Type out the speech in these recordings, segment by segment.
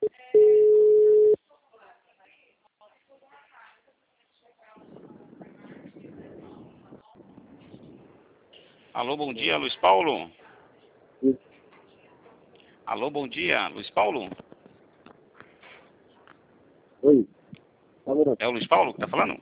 Alô, bom dia, Luiz Paulo. Alô, bom dia, Luiz Paulo. Oi. É o Luiz Paulo que tá falando?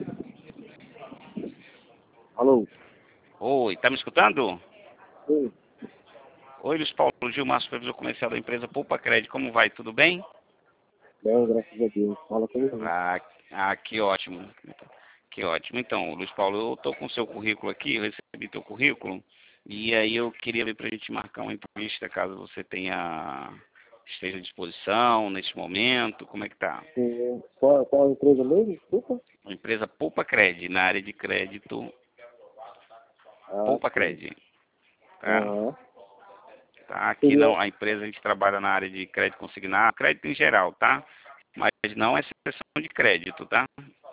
Alô. Oi, tá me escutando? Oi. Oi, Luiz Paulo, Gilmar, supervisor comercial da empresa Poupa Crédito. Como vai? Tudo bem? Bem, graças a Deus. Fala comigo. Que ótimo. Que ótimo. Então, Luiz Paulo, eu tô com o seu currículo aqui, eu recebi teu currículo, e aí eu queria ver pra gente marcar uma entrevista, caso você esteja à disposição neste momento. Como é que tá? Qual a empresa mesmo? Desculpa. A empresa Poupa Crédito, na área de crédito Poupa Sim. Crédito. Tá? Aham. Tá? Aqui não, a empresa a gente trabalha na área de crédito consignado, crédito em geral, tá? Mas não é seção de crédito, tá?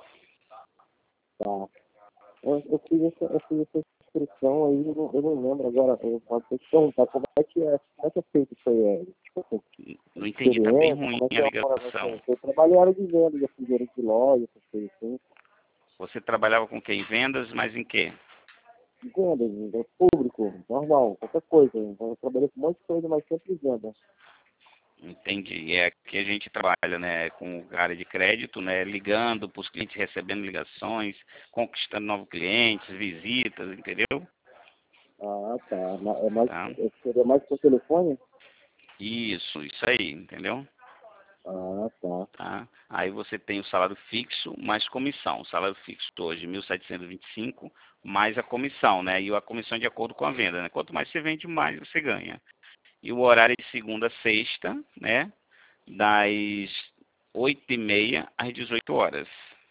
Tá. Eu fiz essa inscrição aí, eu não lembro agora. Eu posso te perguntar como é que é feito isso aí? Tipo assim, Não entendi, tá bem experiência, ruim como é que a é o pagamento? ligação. Eu trabalho em área de venda, já fiz gerente de loja, essas coisas assim. Você trabalhava com quem? Vendas, mas em quê? Venda, público, normal, qualquer coisa. Então, eu trabalhei com um monte de coisa, mas sempre venda. Entendi. É que a gente trabalha, né, com área de crédito, né, ligando para os clientes, recebendo ligações, conquistando novos clientes, visitas, entendeu? Ah, tá. É mais, Tá? seria mais por telefone? Isso aí, entendeu? Ah, tá. Tá? Aí você tem o salário fixo mais comissão. O salário fixo hoje, 1.725, mais a comissão, né? E a comissão é de acordo com a venda, né? Quanto mais você vende, mais você ganha. E o horário é de segunda a sexta, né? Das 8h30 às 18 horas.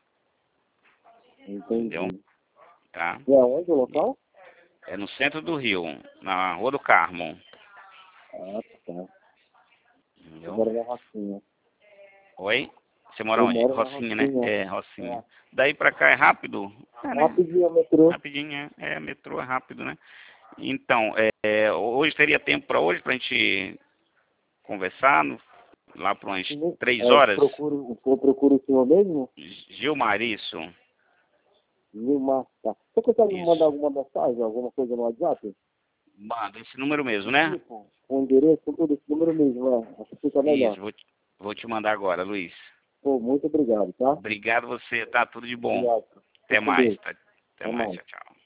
Entendeu? Entendi. Tá? E aonde o local? É no centro do Rio, na Rua do Carmo. Ah, tá. Eu Entendeu? moro na Rocinha. Oi? Você mora Eu onde? moro na Rocinha, né? Rocinha. É, Rocinha. Daí pra cá é rápido? É, né? Rapidinho, metrô. Rapidinho, metrô é rápido, né? Então, hoje teria tempo para hoje, para a gente conversar, lá por umas 3 horas? Eu procuro o senhor mesmo? Gilmar, isso. Vilmar, tá. Você consegue me mandar Isso. alguma mensagem, alguma coisa no WhatsApp? Manda esse número mesmo, né? Tipo, com endereço, com tudo, esse número mesmo, acho que fica melhor. Isso, vou te mandar agora, Luiz. Pô, muito obrigado, tá? Obrigado você, tá? Tudo de bom. Obrigado. Até Fique com mais, Deus. tá? Até Até mais, mais. tchau, tchau.